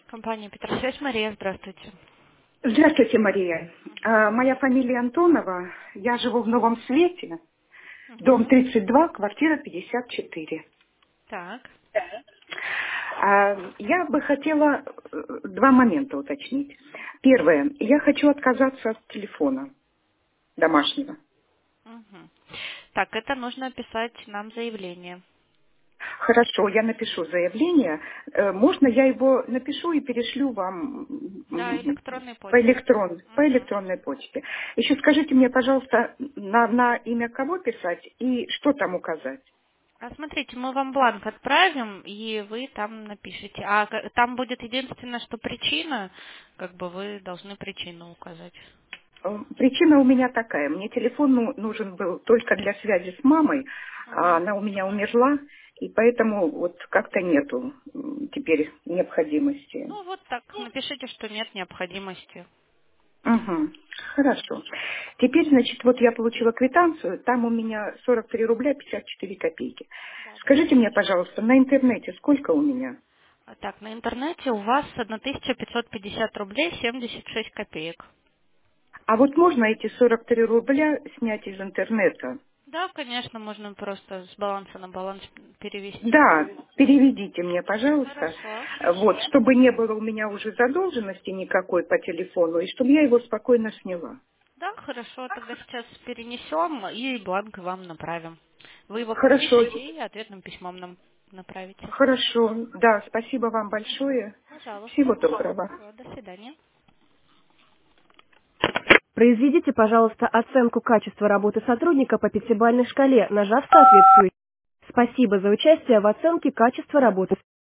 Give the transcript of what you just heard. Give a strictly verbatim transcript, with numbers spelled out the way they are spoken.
Компания Петросвязь, Мария, здравствуйте. Здравствуйте, Мария. А, Моя фамилия Антонова. Я живу в Новом Свете, дом Угу. тридцать два, квартира пятьдесят четыре. Так. А, Я бы хотела э, два момента уточнить. Первое. Я хочу отказаться от телефона домашнего. Угу. Так, это нужно писать нам заявление. Хорошо, я напишу заявление. Э, Можно я его напишу и перешлю вам Да, м, электронной по, почтой. электрон, по Угу. электронной почте? Еще скажите мне, пожалуйста, на, на имя кого писать и что там указать? А смотрите, мы вам бланк отправим, и вы там напишите. А к- там будет единственное, что причина, как бы вы должны причину указать. Э, Причина у меня такая. Мне телефон ну- нужен был только для связи с мамой, а Угу. она у меня умерла, и поэтому вот как-то нету м, теперь необходимости. Ну, вот так, напишите, что нет необходимости. Угу. Хорошо. Теперь, значит, вот я получила квитанцию, там у меня сорок три рубля пятьдесят четыре копейки. Да-да-да. Скажите мне, пожалуйста, на интернете сколько у меня? А Так, на интернете у вас тысяча пятьсот пятьдесят рублей семьдесят шесть копеек. А вот можно эти сорок три рубля снять из интернета? Да, конечно, можно просто с баланса на баланс перевести. Да, переведите мне, пожалуйста, Хорошо. вот, чтобы не было у меня уже задолженности никакой по телефону, и чтобы я его спокойно сняла. Да, хорошо, тогда сейчас перенесем и бланк вам направим. Вы его Хорошо, подпишите и ответным письмом нам направите. хорошо, да, спасибо вам большое. Пожалуйста. Всего доброго. Всё, до свидания. Произведите, пожалуйста, оценку качества работы сотрудника по пятибалльной шкале, нажав соответствующий. Спасибо за участие в оценке качества работы.